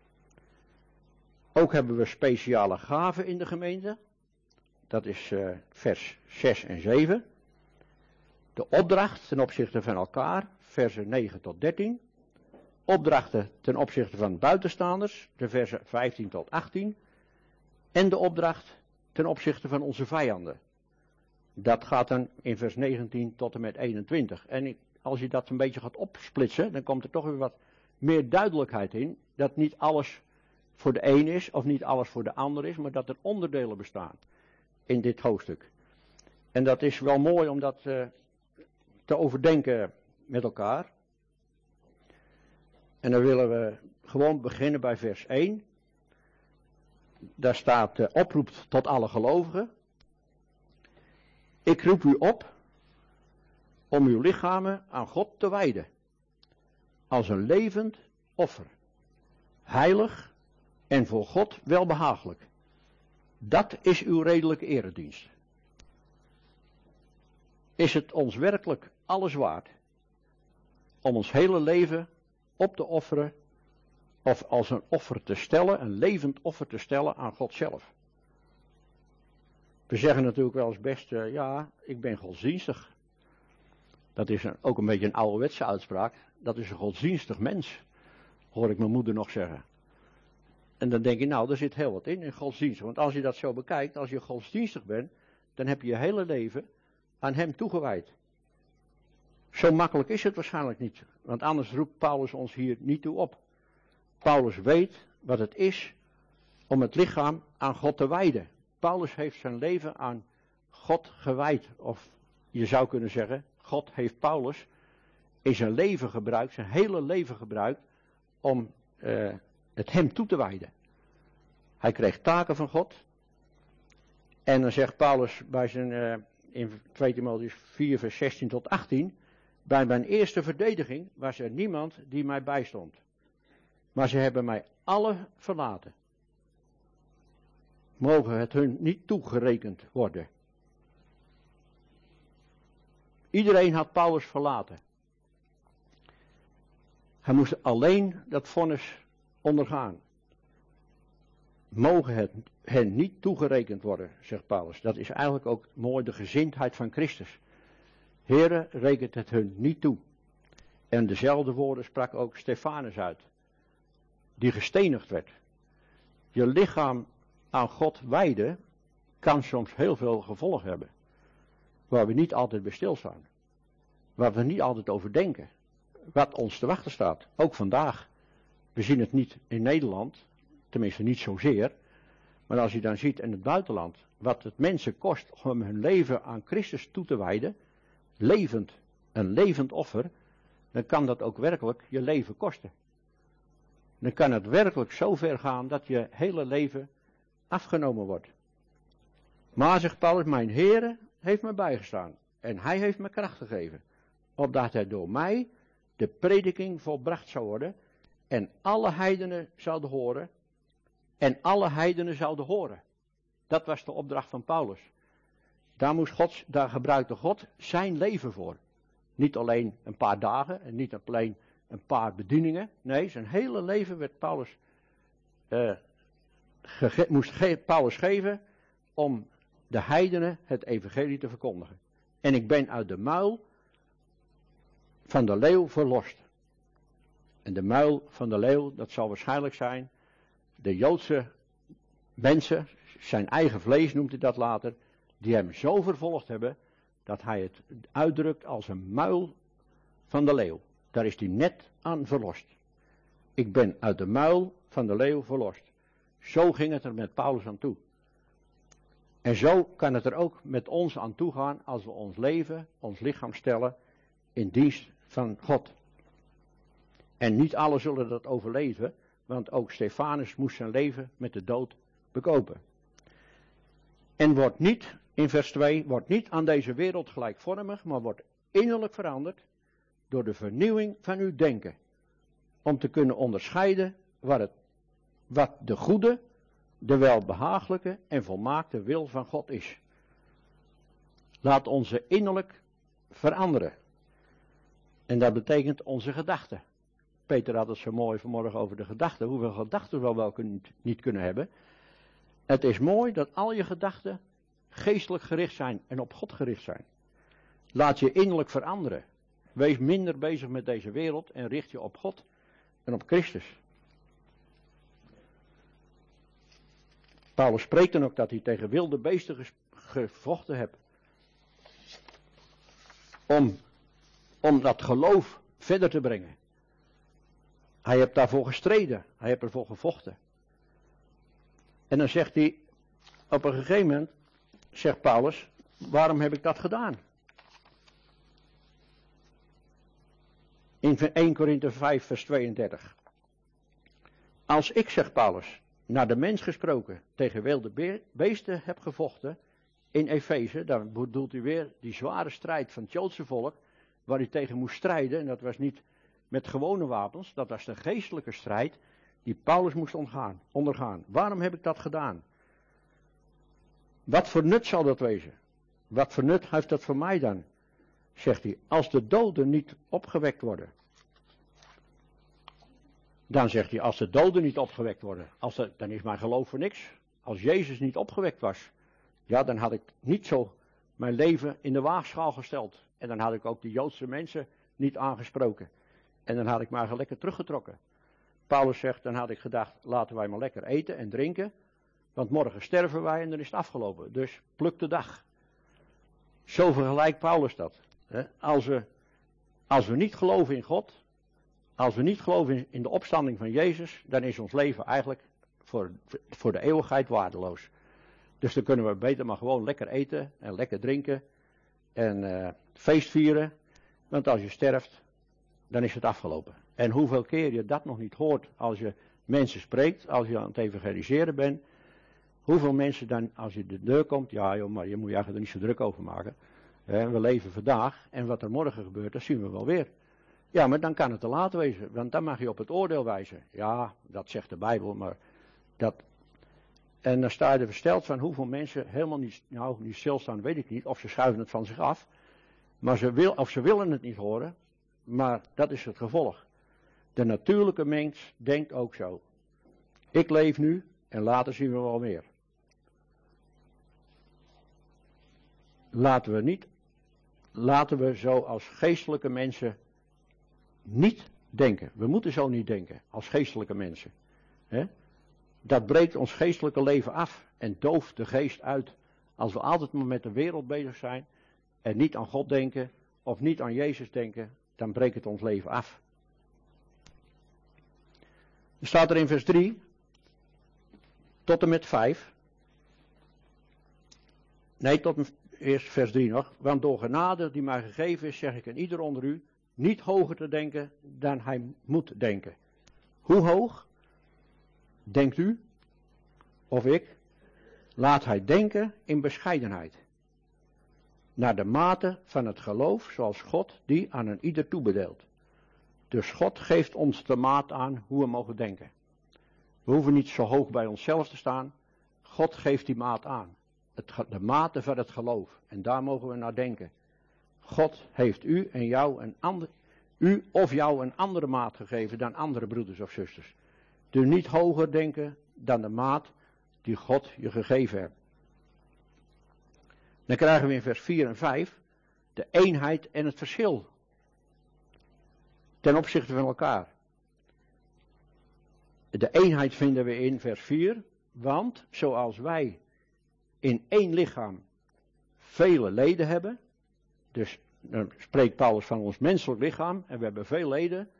Speaker 1: Ook hebben we speciale gaven in de gemeente. Dat is uh, vers zes en zeven. De opdracht ten opzichte van elkaar, versen negen tot dertien. Opdrachten ten opzichte van buitenstaanders, de versen vijftien tot achttien. En de opdracht ten opzichte van onze vijanden. Dat gaat dan in vers negentien tot en met eenentwintig. En als je dat een beetje gaat opsplitsen, dan komt er toch weer wat meer duidelijkheid in. Dat niet alles voor de een is, of niet alles voor de ander is, maar dat er onderdelen bestaan in dit hoofdstuk. En dat is wel mooi om dat uh, te overdenken met elkaar. En dan willen we gewoon beginnen bij vers één. Daar staat uh, oproep tot alle gelovigen. Ik roep u op om uw lichamen aan God te wijden. Als een levend offer. heilig en voor God welbehagelijk. Dat is uw redelijke eredienst. Is het ons werkelijk alles waard om ons hele leven op te offeren of als een offer te stellen, een levend offer te stellen aan God zelf? We zeggen natuurlijk wel eens best, uh, ja, ik ben godsdienstig. Dat is een, ook een beetje een ouderwetse uitspraak. Dat is een godsdienstig mens, hoor ik mijn moeder nog zeggen. En dan denk je, nou, daar zit heel wat in, in godsdienstig. Want als je dat zo bekijkt, als je godsdienstig bent, dan heb je je hele leven aan hem toegewijd. Zo makkelijk is het waarschijnlijk niet. Want anders roept Paulus ons hier niet toe op. Paulus weet wat het is om het lichaam aan God te wijden. Paulus heeft zijn leven aan God gewijd. Of je zou kunnen zeggen, God heeft Paulus in zijn leven gebruikt, zijn hele leven gebruikt, om uh, het hem toe te wijden. Hij kreeg taken van God. En dan zegt Paulus bij zijn, uh, in tweede Timotheüs vier vers zestien tot achttien, bij mijn eerste verdediging was er niemand die mij bijstond. Maar ze hebben mij alle verlaten. Mogen het hun niet toegerekend worden. Iedereen had Paulus verlaten. Hij moest alleen dat vonnis ondergaan. Mogen het hen niet toegerekend worden, zegt Paulus. Dat is eigenlijk ook mooi de gezindheid van Christus. Heere, rekent het hun niet toe. En dezelfde woorden sprak ook Stefanus uit, die gestenigd werd. Je lichaam aan God wijden kan soms heel veel gevolgen hebben. Waar we niet altijd bij stilstaan. Waar we niet altijd over denken. Wat ons te wachten staat. Ook vandaag. We zien het niet in Nederland. Tenminste niet zozeer. Maar als je dan ziet in het buitenland. Wat het mensen kost om hun leven aan Christus toe te wijden. Levend. Een levend offer. Dan kan dat ook werkelijk je leven kosten. Dan kan het werkelijk zo ver gaan dat je hele leven afgenomen wordt. Maar zegt Paulus, mijn Heere heeft me bijgestaan. En hij heeft me kracht gegeven. Opdat hij door mij de prediking volbracht zou worden. En alle heidenen zouden horen. En alle heidenen zouden horen. Dat was de opdracht van Paulus. Daar, moest God, daar gebruikte God zijn leven voor. Niet alleen een paar dagen en niet alleen een paar bedieningen. Nee, zijn hele leven werd Paulus, uh, gege- moest ge- Paulus geven om de heidenen het evangelie te verkondigen. En ik ben uit de muil van de leeuw verlost. En de muil van de leeuw, dat zal waarschijnlijk zijn de Joodse mensen, zijn eigen vlees noemt hij dat later, die hem zo vervolgd hebben, dat hij het uitdrukt als een muil van de leeuw. Daar is hij net aan verlost. Ik ben uit de muil van de leeuw verlost. Zo ging het er met Paulus aan toe. En zo kan het er ook met ons aan toe gaan als we ons leven, ons lichaam stellen in dienst van God. En niet alle zullen dat overleven, want ook Stefanus moest zijn leven met de dood bekopen. En wordt niet, in vers twee, wordt niet aan deze wereld gelijkvormig, maar wordt innerlijk veranderd door de vernieuwing van uw denken. Om te kunnen onderscheiden wat, het, wat de goede, de welbehagelijke en volmaakte wil van God is. Laat onze innerlijk veranderen. En dat betekent onze gedachten. Peter had het zo mooi vanmorgen over de gedachten. Hoeveel gedachten we wel kun, niet kunnen hebben. Het is mooi dat al je gedachten geestelijk gericht zijn en op God gericht zijn. Laat je innerlijk veranderen. Wees minder bezig met deze wereld en richt je op God en op Christus. Paulus spreekt dan ook dat hij tegen wilde beesten ges- gevochten hebt. Om, om dat geloof verder te brengen. Hij heeft daarvoor gestreden. Hij heeft ervoor gevochten. En dan zegt hij, op een gegeven moment, zegt Paulus, waarom heb ik dat gedaan? In eerste Korinthe vijf vers tweeëndertig. Als ik, zegt Paulus, naar de mens gesproken, tegen wilde beesten heb gevochten, in Efeze, daar bedoelt hij weer die zware strijd van het Joodse volk, waar hij tegen moest strijden, en dat was niet met gewone wapens, dat was de geestelijke strijd, die Paulus moest ontgaan, ondergaan. Waarom heb ik dat gedaan? Wat voor nut zal dat wezen? Wat voor nut heeft dat voor mij dan? Zegt hij, als de doden niet opgewekt worden. Dan zegt hij, als de doden niet opgewekt worden, als de, dan is mijn geloof voor niks. Als Jezus niet opgewekt was, ja, dan had ik niet zo mijn leven in de waagschaal gesteld. En dan had ik ook de Joodse mensen niet aangesproken. En dan had ik maar lekker teruggetrokken. Paulus zegt, dan had ik gedacht, laten wij maar lekker eten en drinken. Want morgen sterven wij en dan is het afgelopen. Dus pluk de dag. Zo vergelijkt Paulus dat. Als we, als we niet geloven in God, als we niet geloven in de opstanding van Jezus, dan is ons leven eigenlijk voor, voor de eeuwigheid waardeloos. Dus dan kunnen we beter maar gewoon lekker eten en lekker drinken en uh, feest vieren. Want als je sterft, dan is het afgelopen. En hoeveel keer je dat nog niet hoort als je mensen spreekt, als je aan het evangeliseren bent. Hoeveel mensen dan, als je de deur komt, ja joh, maar je moet je eigenlijk er niet zo druk over maken. We leven vandaag en wat er morgen gebeurt, dat zien we wel weer. Ja, maar dan kan het te laat wezen, want dan mag je op het oordeel wijzen. Ja, dat zegt de Bijbel, maar dat... En dan sta je er versteld van hoeveel mensen helemaal niet, nou, niet stilstaan, weet ik niet, of ze schuiven het van zich af. Maar ze wil, of ze willen het niet horen, maar dat is het gevolg. De natuurlijke mens denkt ook zo. Ik leef nu en later zien we wel meer. Laten we niet, laten we zo als geestelijke mensen niet denken. We moeten zo niet denken als geestelijke mensen. He? Dat breekt ons geestelijke leven af en dooft de geest uit. Als we altijd maar met de wereld bezig zijn en niet aan God denken of niet aan Jezus denken, dan breekt het ons leven af. Er staat er in vers drie tot en met vijf. Nee, tot eerst vers drie nog. Want door genade die mij gegeven is, zeg ik aan ieder onder u, niet hoger te denken dan hij moet denken. Hoe hoog? Denkt u, of ik, laat hij denken in bescheidenheid. Naar de mate van het geloof zoals God die aan een ieder toebedeelt. Dus God geeft ons de maat aan hoe we mogen denken. We hoeven niet zo hoog bij onszelf te staan. God geeft die maat aan. Het, de mate van het geloof. En daar mogen we naar denken. God heeft u en jou een ander, u of jou een andere maat gegeven dan andere broeders of zusters. Dus niet hoger denken dan de maat die God je gegeven heeft. Dan krijgen we in vers vier en vijf de eenheid en het verschil ten opzichte van elkaar. De eenheid vinden we in vers vier, want zoals wij in één lichaam vele leden hebben, dus dan spreekt Paulus van ons menselijk lichaam en we hebben veel leden,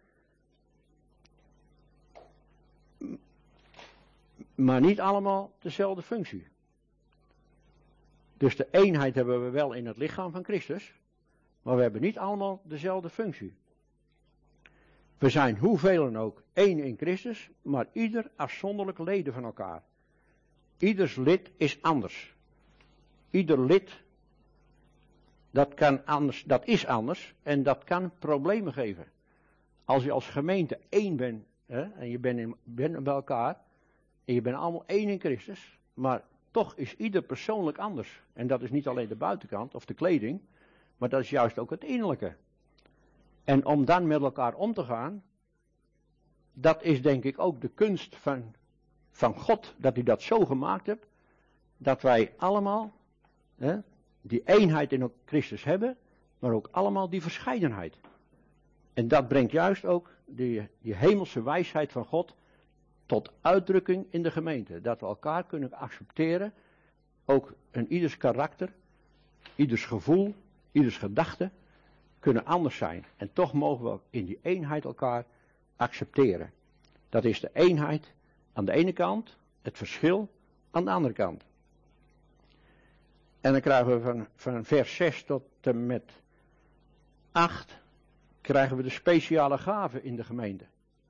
Speaker 1: maar niet allemaal dezelfde functie. Dus de eenheid hebben we wel in het lichaam van Christus, maar we hebben niet allemaal dezelfde functie. We zijn hoeveel ook één in Christus, maar ieder afzonderlijk leden van elkaar. Ieders lid is anders. Ieder lid, dat kan anders, dat is anders en dat kan problemen geven. Als je als gemeente één bent, hè, en je bent, in, bent bij elkaar, en je bent allemaal één in Christus, maar toch is ieder persoonlijk anders. En dat is niet alleen de buitenkant of de kleding, maar dat is juist ook het innerlijke. En om dan met elkaar om te gaan, dat is denk ik ook de kunst van, van God, dat hij dat zo gemaakt heeft, dat wij allemaal hè, die eenheid in Christus hebben, maar ook allemaal die verscheidenheid. En dat brengt juist ook die, die hemelse wijsheid van God tot uitdrukking in de gemeente. Dat we elkaar kunnen accepteren, ook in ieders karakter, ieders gevoel, ieders gedachte, kunnen anders zijn. En toch mogen we in die eenheid elkaar accepteren. Dat is de eenheid aan de ene kant, het verschil aan de andere kant. En dan krijgen we van, van vers zes tot en met acht, krijgen we de speciale gaven in de gemeente.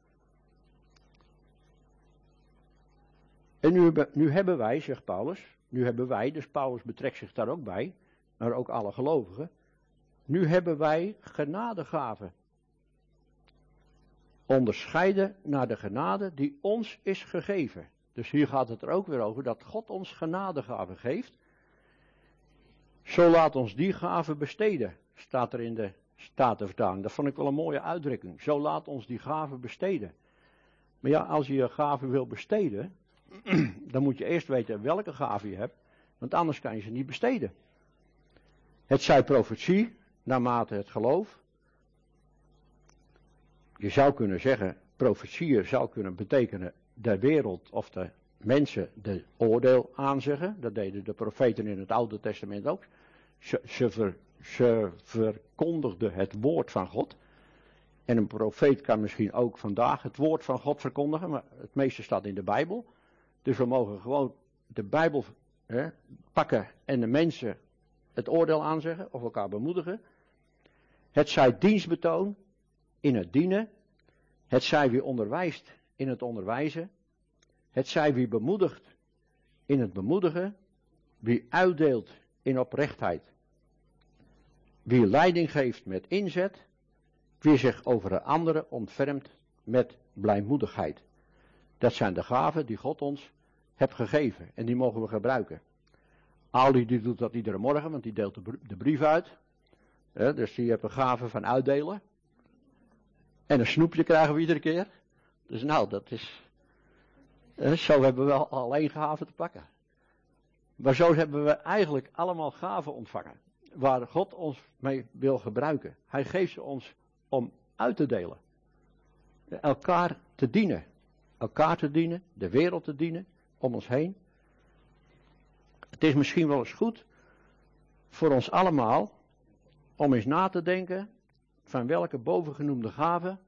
Speaker 1: En nu, nu hebben wij, zegt Paulus, nu hebben wij, dus Paulus betrekt zich daar ook bij, maar ook alle gelovigen, nu hebben wij genadegaven. onderscheiden naar de genade die ons is gegeven. Dus hier gaat het er ook weer over dat God ons genadegaven geeft. Zo laat ons die gaven besteden, staat er in de Statenvertaling. Dat vond ik wel een mooie uitdrukking. Zo laat ons die gaven besteden. Maar ja, als je je gaven wil besteden, dan moet je eerst weten welke gaven je hebt, want anders kan je ze niet besteden. Het zij profetie, naarmate het geloof. Je zou kunnen zeggen, profetieën zou kunnen betekenen de wereld of de mensen de oordeel aanzeggen. Dat deden de profeten in het Oude Testament ook. Ze, ze, ver, ze verkondigden het woord van God. En een profeet kan misschien ook vandaag het woord van God verkondigen, maar het meeste staat in de Bijbel. Dus we mogen gewoon de Bijbel hè, pakken en de mensen het oordeel aanzeggen of elkaar bemoedigen. Het zij dienstbetoon in het dienen. Het zij wie onderwijst in het onderwijzen. Het zij wie bemoedigt in het bemoedigen. Wie uitdeelt in oprechtheid. Wie leiding geeft met inzet. Wie zich over de anderen ontfermt met blijmoedigheid. Dat zijn de gaven die God ons heeft gegeven. En die mogen we gebruiken. Ali die doet dat iedere morgen, want die deelt de brief uit. He, dus die heeft een gave van uitdelen. En een snoepje krijgen we iedere keer. Dus nou, dat is... He, zo hebben we wel alleen gaven te pakken. Maar zo hebben we eigenlijk allemaal gaven ontvangen. Waar God ons mee wil gebruiken. Hij geeft ze ons om uit te delen. Elkaar te dienen. Elkaar te dienen, de wereld te dienen, om ons heen. Het is misschien wel eens goed voor ons allemaal om eens na te denken van welke bovengenoemde gaven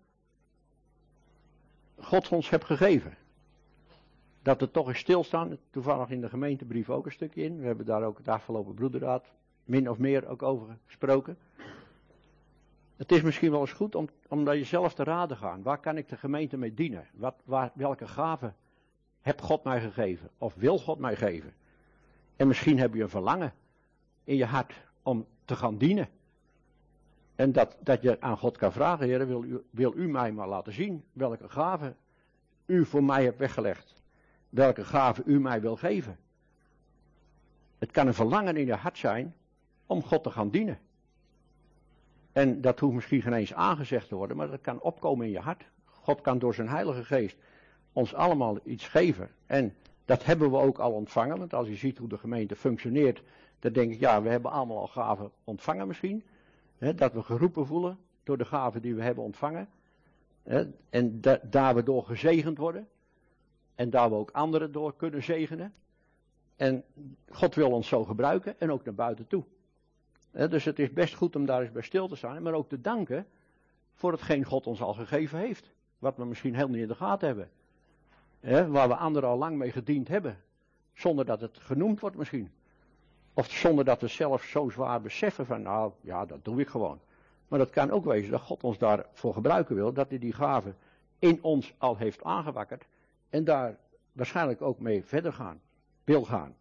Speaker 1: God ons heeft gegeven. Dat we toch eens stilstaan, toevallig in de gemeentebrief ook een stukje in. We hebben daar ook het afgelopen broederraad min of meer ook over gesproken. Het is misschien wel eens goed om, om naar jezelf te raden gaan. Waar kan ik de gemeente mee dienen? Wat, waar, welke gaven heb God mij gegeven? Of wil God mij geven? En misschien heb je een verlangen in je hart om te gaan dienen. En dat, dat je aan God kan vragen, Heer, wil u, wil u mij maar laten zien welke gaven u voor mij hebt weggelegd. Welke gaven u mij wil geven. Het kan een verlangen in je hart zijn om God te gaan dienen. En dat hoeft misschien geen eens aangezegd te worden, maar dat kan opkomen in je hart. God kan door zijn Heilige Geest ons allemaal iets geven. En dat hebben we ook al ontvangen, want als je ziet hoe de gemeente functioneert, dan denk ik, ja, we hebben allemaal al gaven ontvangen misschien. Hè, dat we geroepen voelen door de gaven die we hebben ontvangen. Hè, en da- daar we door gezegend worden. En daar we ook anderen door kunnen zegenen. En God wil ons zo gebruiken en ook naar buiten toe. Hè, dus het is best goed om daar eens bij stil te staan, maar ook te danken voor hetgeen God ons al gegeven heeft. Wat we misschien helemaal niet in de gaten hebben. Hè, waar we anderen al lang mee gediend hebben. Zonder dat het genoemd wordt misschien. Of zonder dat we zelf zo zwaar beseffen van, nou ja, dat doe ik gewoon. Maar dat kan ook wezen dat God ons daarvoor gebruiken wil. Dat hij die gaven in ons al heeft aangewakkerd. En daar waarschijnlijk ook mee verder gaan. Wil gaan.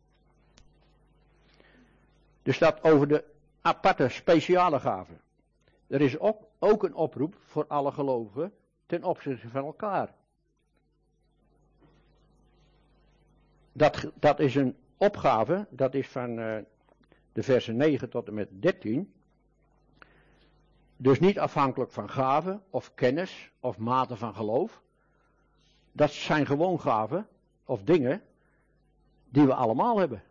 Speaker 1: Dus dat over de aparte, speciale gaven. Er is ook, ook een oproep voor alle gelovigen ten opzichte van elkaar. Dat, dat is een opgave, dat is van uh, de versen negen tot en met dertien. Dus niet afhankelijk van gaven of kennis of mate van geloof. Dat zijn gewoon gaven of dingen die we allemaal hebben.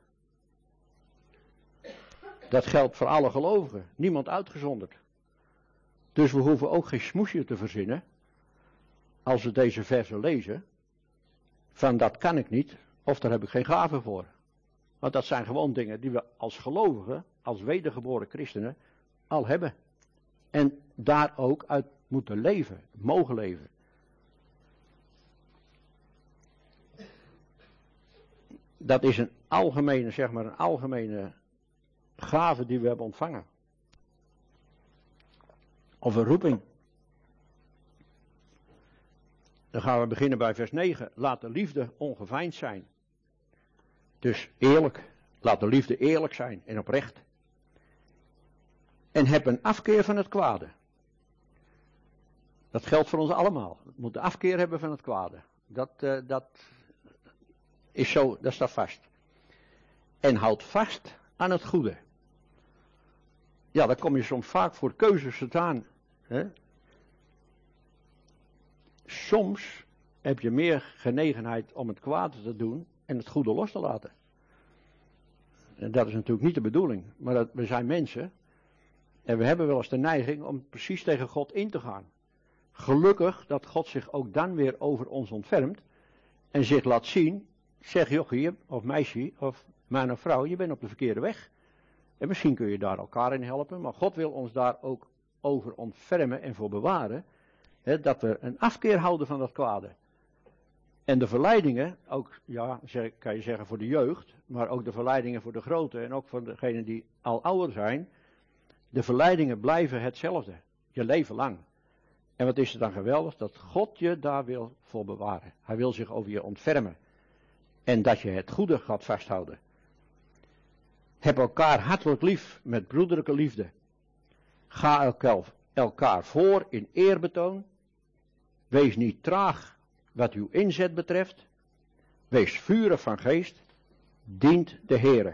Speaker 1: Dat geldt voor alle gelovigen, niemand uitgezonderd. Dus we hoeven ook geen smoesje te verzinnen, als we deze versen lezen, van dat kan ik niet, of daar heb ik geen gaven voor. Want dat zijn gewoon dingen die we als gelovigen, als wedergeboren christenen, al hebben. En daar ook uit moeten leven, mogen leven. Dat is een algemene, zeg maar, een algemene gave die we hebben ontvangen. Of een roeping. Dan gaan we beginnen bij vers negen. Laat de liefde ongeveinsd zijn. Dus eerlijk. Laat de liefde eerlijk zijn en oprecht. En heb een afkeer van het kwade. Dat geldt voor ons allemaal. We moeten afkeer hebben van het kwade. Dat, uh, dat is zo, dat staat vast. En houd vast aan het goede. Ja, dan kom je soms vaak voor keuzes te staan. Hè? Soms heb je meer genegenheid om het kwade te doen en het goede los te laten. En dat is natuurlijk niet de bedoeling. Maar dat, we zijn mensen. En we hebben wel eens de neiging om precies tegen God in te gaan. Gelukkig dat God zich ook dan weer over ons ontfermt. En zich laat zien. Zeg jochie of meisje of man of vrouw, je bent op de verkeerde weg. En misschien kun je daar elkaar in helpen. Maar God wil ons daar ook over ontfermen en voor bewaren. Hè, dat we een afkeer houden van dat kwade. En de verleidingen, ook, ja, zeg, kan je zeggen voor de jeugd, maar ook de verleidingen voor de grote en ook voor degenen die al ouder zijn. De verleidingen blijven hetzelfde, je leven lang. En wat is het dan geweldig, dat God je daar wil voor bewaren. Hij wil zich over je ontfermen. En dat je het goede gaat vasthouden. Heb elkaar hartelijk lief met broederlijke liefde. Ga elkaar, elkaar voor in eerbetoon. Wees niet traag wat uw inzet betreft. Wees vurig van geest. Dient de Heere.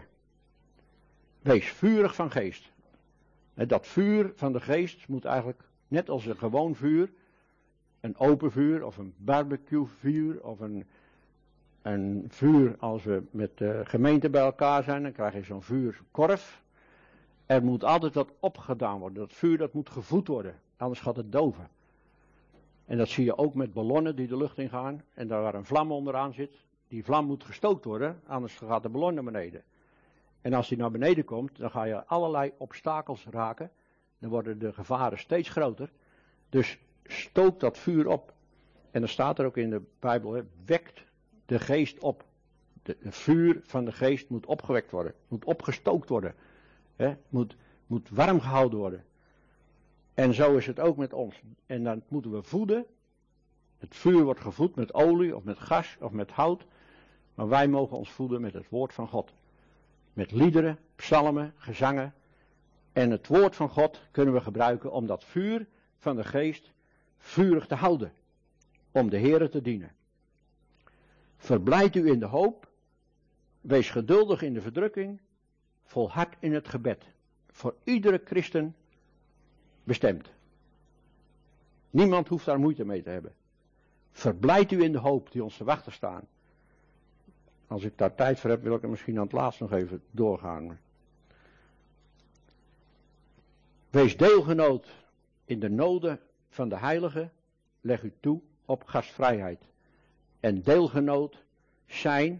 Speaker 1: Wees vurig van geest. Dat vuur van de geest moet eigenlijk, net als een gewoon vuur, een open vuur of een barbecue vuur of een, een vuur als we met de gemeente bij elkaar zijn, dan krijg je zo'n vuurkorf. Er moet altijd wat opgedaan worden. Dat vuur dat moet gevoed worden, anders gaat het doven. En dat zie je ook met ballonnen die de lucht in gaan en daar waar een vlam onderaan zit. Die vlam moet gestookt worden, anders gaat de ballon naar beneden. En als die naar beneden komt, dan ga je allerlei obstakels raken. Dan worden de gevaren steeds groter. Dus stook dat vuur op. En dan staat er ook in de Bijbel, hè, wekt de geest op. De, de vuur van de geest moet opgewekt worden. Moet opgestookt worden. Hè, moet, moet warm gehouden worden. En zo is het ook met ons. En dan moeten we voeden. Het vuur wordt gevoed met olie of met gas of met hout. Maar wij mogen ons voeden met het woord van God. Met liederen, psalmen, gezangen. En het woord van God kunnen we gebruiken om dat vuur van de geest vurig te houden. Om de Heere te dienen. Verblijd u in de hoop. Wees geduldig in de verdrukking. Volhard in het gebed. Voor iedere christen bestemd. Niemand hoeft daar moeite mee te hebben. Verblijd u in de hoop die ons te wachten staan. Als ik daar tijd voor heb, wil ik er misschien aan het laatst nog even doorgaan. Wees deelgenoot in de noden van de heiligen. Leg u toe op gastvrijheid. En deelgenoot zijn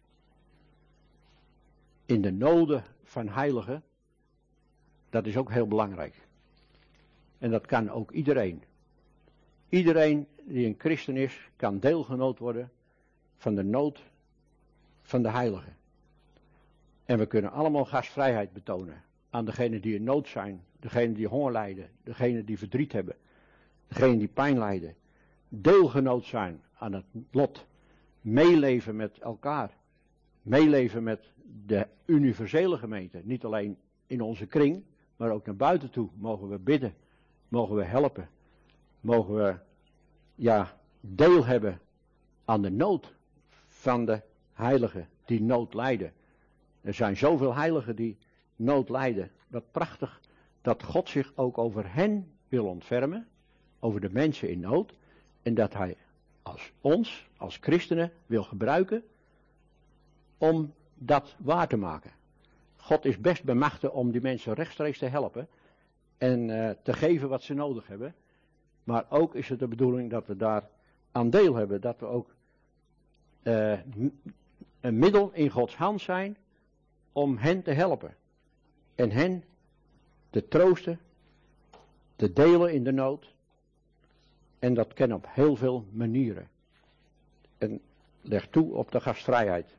Speaker 1: in de noden van heiligen. Dat is ook heel belangrijk. En dat kan ook iedereen. Iedereen die een christen is, kan deelgenoot worden van de nood van de heiligen. En we kunnen allemaal gastvrijheid betonen aan degenen die in nood zijn, degenen die honger lijden, degenen die verdriet hebben, degenen die pijn lijden. Deelgenoot zijn aan het lot, meeleven met elkaar, meeleven met de universele gemeente, niet alleen in onze kring, maar ook naar buiten toe mogen we bidden, mogen we helpen, mogen we ja, deel hebben aan de nood van de heiligen die nood lijden. Er zijn zoveel heiligen die nood lijden. Wat prachtig dat God zich ook over hen wil ontfermen, over de mensen in nood, en dat hij als ons, als christenen, wil gebruiken om dat waar te maken. God is best bemachtigd om die mensen rechtstreeks te helpen en uh, te geven wat ze nodig hebben. Maar ook is het de bedoeling dat we daar aan deel hebben, dat we ook uh, een middel in Gods hand zijn om hen te helpen. En hen te troosten, te delen in de nood. En dat kan op heel veel manieren. En leg toe op de gastvrijheid.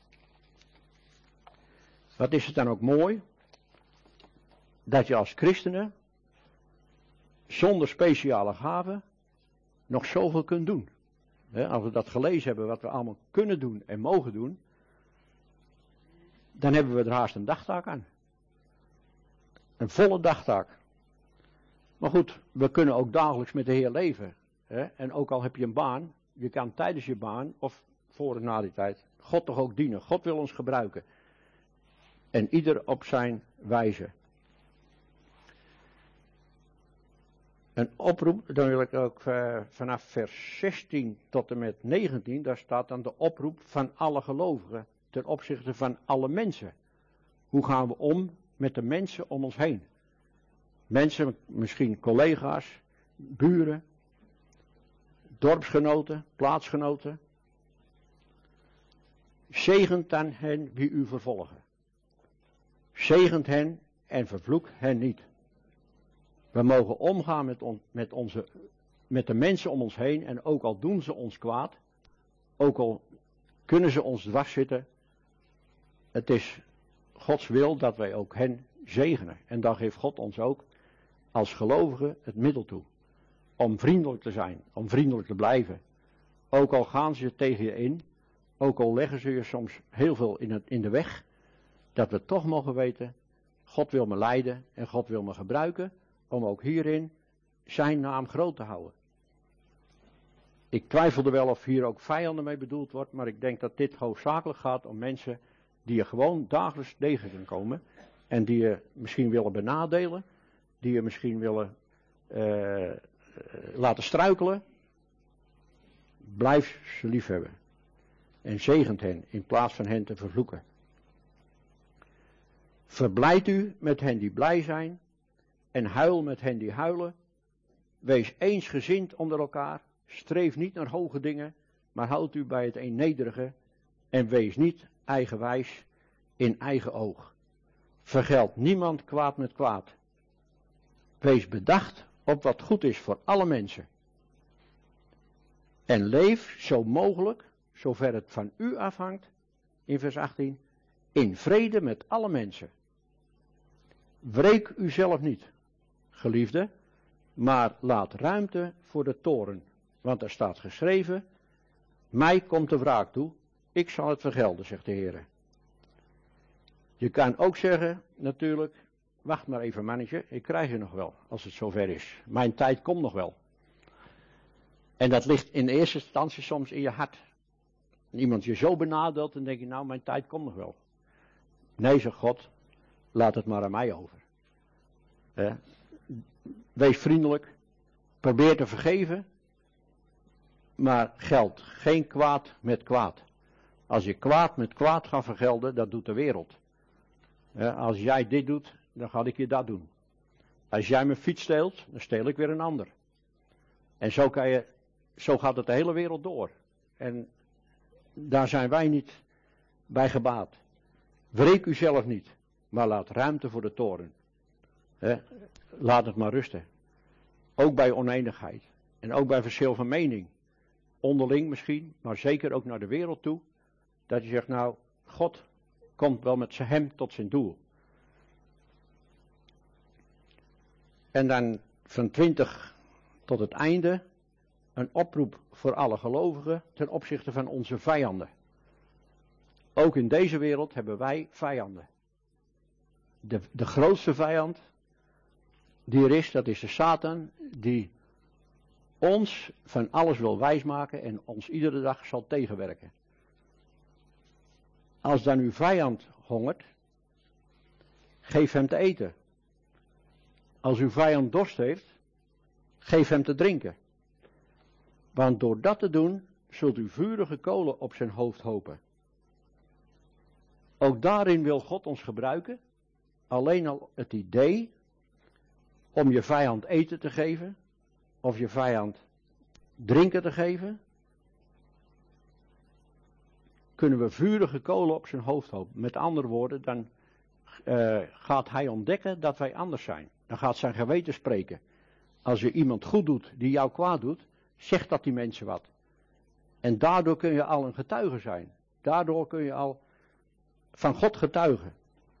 Speaker 1: Wat is het dan ook mooi, dat je als christenen, zonder speciale gaven, nog zoveel kunt doen. He, als we dat gelezen hebben, wat we allemaal kunnen doen en mogen doen, dan hebben we er haast een dagtaak aan. Een volle dagtaak. Maar goed, we kunnen ook dagelijks met de Heer leven. Hè? En ook al heb je een baan, je kan tijdens je baan, of voor en na die tijd, God toch ook dienen. God wil ons gebruiken. En ieder op zijn wijze. Een oproep, dan wil ik ook uh, vanaf vers zestien tot en met negentien, daar staat dan de oproep van alle gelovigen ten opzichte van alle mensen. Hoe gaan we om met de mensen om ons heen? Mensen, misschien collega's, buren, dorpsgenoten, plaatsgenoten. Zegent dan hen wie u vervolgen. Zegent hen en vervloekt hen niet. We mogen omgaan met, on, met, onze, met de mensen om ons heen en ook al doen ze ons kwaad, ook al kunnen ze ons dwars zitten, het is Gods wil dat wij ook hen zegenen. En dan geeft God ons ook als gelovigen het middel toe. Om vriendelijk te zijn, om vriendelijk te blijven. Ook al gaan ze tegen je in, ook al leggen ze je soms heel veel in, het, in de weg, dat we toch mogen weten, God wil me leiden en God wil me gebruiken, om ook hierin zijn naam groot te houden. Ik twijfelde wel of hier ook vijanden mee bedoeld wordt, maar ik denk dat dit hoofdzakelijk gaat om mensen die je gewoon dagelijks tegen kunnen komen en die je misschien willen benadelen, die je misschien willen uh, laten struikelen. Blijf ze lief hebben en zegent hen in plaats van hen te vervloeken. Verblijd u met hen die blij zijn en huil met hen die huilen. Wees eensgezind onder elkaar. Streef niet naar hoge dingen, maar houd u bij het een nederige. En wees niet eigenwijs in eigen oog. Vergeld niemand kwaad met kwaad. Wees bedacht op wat goed is voor alle mensen. En leef zo mogelijk, zover het van u afhangt, in vers achttien, in vrede met alle mensen. Wreek u zelf niet, geliefde, maar laat ruimte voor de toorn. Want er staat geschreven, mij komt de wraak toe, ik zal het vergelden, zegt de Heer. Je kan ook zeggen, natuurlijk, wacht maar even mannetje, ik krijg je nog wel, als het zover is. Mijn tijd komt nog wel. En dat ligt in eerste instantie soms in je hart. En iemand je zo benadeelt, dan denk je, nou, mijn tijd komt nog wel. Nee, zegt God, laat het maar aan mij over. Eh, wees vriendelijk, probeer te vergeven, maar geld geen kwaad met kwaad. Als je kwaad met kwaad gaat vergelden, dat doet de wereld. Eh, als jij dit doet, dan ga ik je dat doen. Als jij mijn fiets steelt, dan steel ik weer een ander. En zo, kan je, zo gaat het de hele wereld door. En daar zijn wij niet bij gebaat. Wreek u zelf niet, maar laat ruimte voor de toorn. He, laat het maar rusten. Ook bij oneenigheid. En ook bij verschil van mening. Onderling misschien, maar zeker ook naar de wereld toe. Dat je zegt, nou, God komt wel met hem tot zijn doel. En dan van twintig tot het einde een oproep voor alle gelovigen ten opzichte van onze vijanden. Ook in deze wereld hebben wij vijanden. De, de grootste vijand die er is, dat is de Satan, die ons van alles wil wijsmaken en ons iedere dag zal tegenwerken. Als dan uw vijand hongert, geef hem te eten. Als uw vijand dorst heeft, geef hem te drinken. Want door dat te doen, zult u vurige kolen op zijn hoofd hopen. Ook daarin wil God ons gebruiken. Alleen al het idee om je vijand eten te geven, of je vijand drinken te geven, kunnen we vurige kolen op zijn hoofd hopen. Met andere woorden, dan uh, gaat hij ontdekken dat wij anders zijn. Dan gaat zijn geweten spreken. Als je iemand goed doet die jou kwaad doet, zegt dat die mensen wat. En daardoor kun je al een getuige zijn. Daardoor kun je al van God getuigen.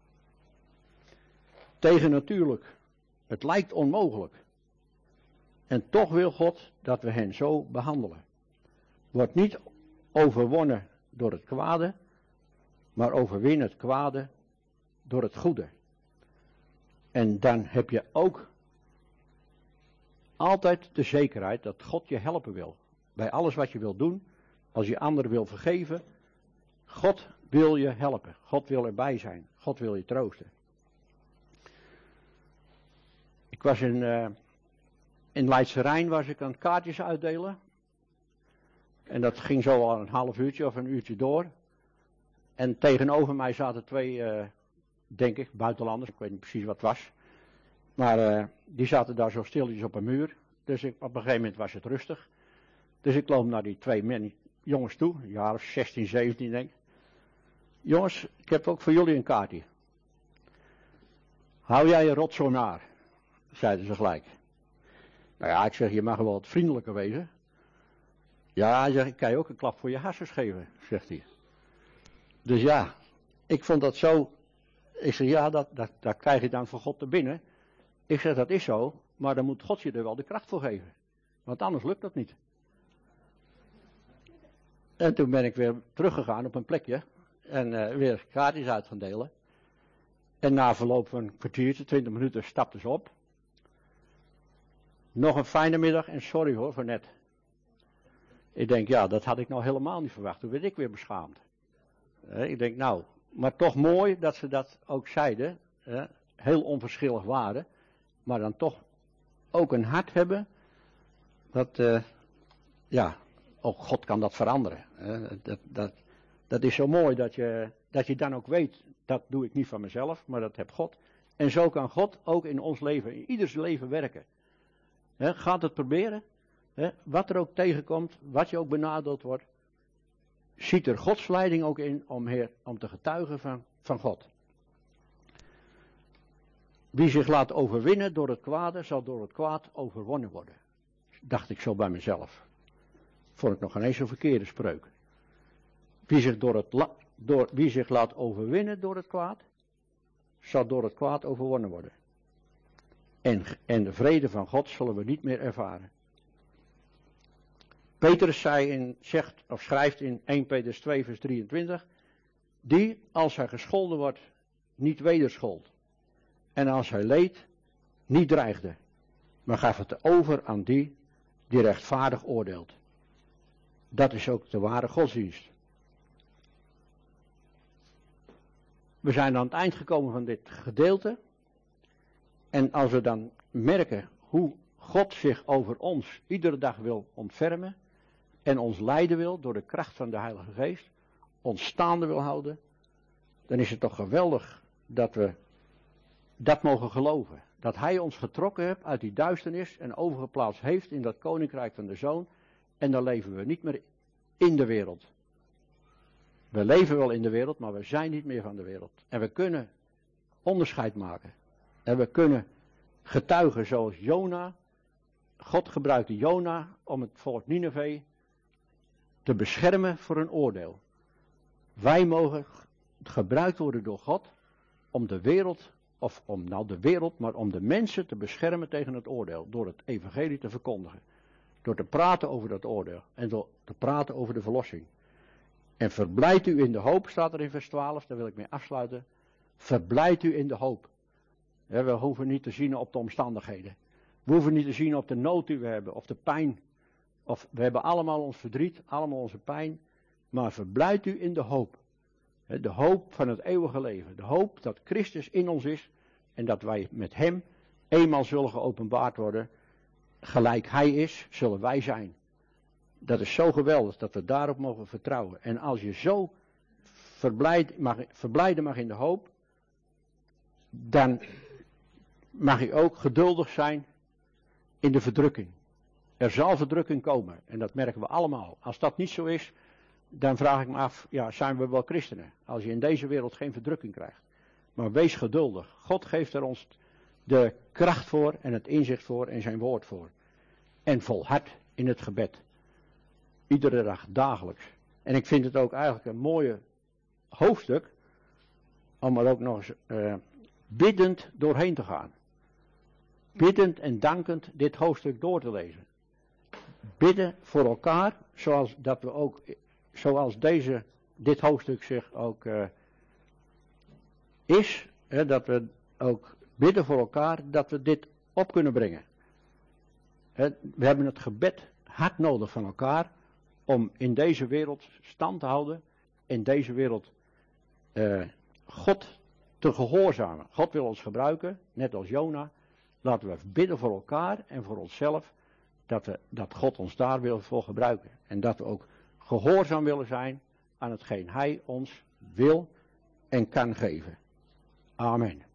Speaker 1: Tegen natuurlijk. Het lijkt onmogelijk. En toch wil God dat we hen zo behandelen. Wordt niet overwonnen door het kwade, maar overwin het kwade door het goede. En dan heb je ook altijd de zekerheid dat God je helpen wil. Bij alles wat je wil doen, als je anderen wil vergeven, God wil je helpen. God wil erbij zijn. God wil je troosten. Ik was in, uh, in Leidse Rijn, was ik aan het kaartjes uitdelen. En dat ging zo al een half uurtje of een uurtje door. En tegenover mij zaten twee, uh, denk ik, buitenlanders. Ik weet niet precies wat het was. Maar uh, die zaten daar zo stilletjes op een muur. Dus ik, op een gegeven moment was het rustig. Dus ik loop naar die twee men, jongens toe. Een jaar of zestien, zeventien denk ik. Jongens, ik heb ook voor jullie een kaartje. Hou jij je rotzooi naar? Zeiden ze gelijk. Nou ja, ik zeg, je mag wel wat vriendelijker wezen. Ja, hij zegt, ik kan je ook een klap voor je harsens geven, zegt hij. Dus ja, ik vond dat zo. Ik zeg, ja, dat, dat, dat krijg je dan van God te binnen. Ik zeg, dat is zo, maar dan moet God je er wel de kracht voor geven. Want anders lukt dat niet. En toen ben ik weer teruggegaan op een plekje. En uh, weer kaartjes uit gaan delen. En na verloop van een kwartiertje, twintig minuten, stapten ze op. Nog een fijne middag en sorry hoor voor net. Ik denk, ja, dat had ik nou helemaal niet verwacht. Toen werd ik weer beschaamd. Eh, ik denk, nou, maar toch mooi dat ze dat ook zeiden. Eh, heel onverschillig waren. Maar dan toch ook een hart hebben. Dat, uh, ja, ook God kan dat veranderen. Eh, dat, dat, dat is zo mooi dat je, dat je dan ook weet, dat doe ik niet van mezelf, maar dat heb God. En zo kan God ook in ons leven, in ieders leven werken. He, gaat het proberen. He, wat er ook tegenkomt, wat je ook benadeeld wordt. Ziet er Gods leiding ook in om, heer, om te getuigen van, van God. Wie zich laat overwinnen door het kwade, zal door het kwaad overwonnen worden. Dacht ik zo bij mezelf. Vond ik nog geen eens zo'n verkeerde spreuk. Wie zich, door het la, door, wie zich laat overwinnen door het kwaad, zal door het kwaad overwonnen worden. En, en de vrede van God zullen we niet meer ervaren. Petrus zei in, zegt, of schrijft in eerste Petrus twee vers drieëntwintig. Die, als hij gescholden wordt, niet wederschold. En als hij leed, niet dreigde. Maar gaf het over aan die, die rechtvaardig oordeelt. Dat is ook de ware godsdienst. We zijn aan het eind gekomen van dit gedeelte. En als we dan merken hoe God zich over ons iedere dag wil ontfermen. En ons leiden wil door de kracht van de Heilige Geest. Ons staande wil houden. Dan is het toch geweldig dat we dat mogen geloven. Dat Hij ons getrokken heeft uit die duisternis en overgeplaatst heeft in dat koninkrijk van de Zoon. En dan leven we niet meer in de wereld. We leven wel in de wereld, maar we zijn niet meer van de wereld. En we kunnen onderscheid maken. En we kunnen getuigen zoals Jona. God gebruikte Jona om het volk Nineve te beschermen voor een oordeel. Wij mogen gebruikt worden door God om de wereld, of om nou de wereld, maar om de mensen te beschermen tegen het oordeel. Door het evangelie te verkondigen. Door te praten over dat oordeel. En door te praten over de verlossing. En verblijdt u in de hoop, staat er in vers twaalf, daar wil ik mee afsluiten. Verblijdt u in de hoop. Ja, we hoeven niet te zien op de omstandigheden. We hoeven niet te zien op de nood die we hebben, of de pijn. Of we hebben allemaal ons verdriet, allemaal onze pijn. Maar verblijdt u in de hoop. De hoop van het eeuwige leven. De hoop dat Christus in ons is. En dat wij met hem eenmaal zullen geopenbaard worden. Gelijk hij is, zullen wij zijn. Dat is zo geweldig dat we daarop mogen vertrouwen. En als je zo verblijd mag, verblijden mag in de hoop. Dan mag je ook geduldig zijn in de verdrukking. Er zal verdrukking komen. En dat merken we allemaal. Als dat niet zo is, dan vraag ik me af, ja, zijn we wel christenen? Als je in deze wereld geen verdrukking krijgt. Maar wees geduldig. God geeft er ons de kracht voor en het inzicht voor en zijn woord voor. En volhard in het gebed. Iedere dag, dagelijks. En ik vind het ook eigenlijk een mooie hoofdstuk. Om er ook nog eens uh, biddend doorheen te gaan. Biddend en dankend dit hoofdstuk door te lezen. Bidden voor elkaar, zoals dat we ook, zoals deze, dit hoofdstuk zich ook uh, is. Hè, dat we ook bidden voor elkaar, dat we dit op kunnen brengen. He, we hebben het gebed hard nodig van elkaar om in deze wereld stand te houden, in deze wereld uh, God te gehoorzamen. God wil ons gebruiken, net als Jona. Laten we bidden voor elkaar en voor onszelf, dat, we, dat God ons daar wil voor gebruiken. En dat we ook gehoorzaam willen zijn aan hetgeen Hij ons wil en kan geven. Amen.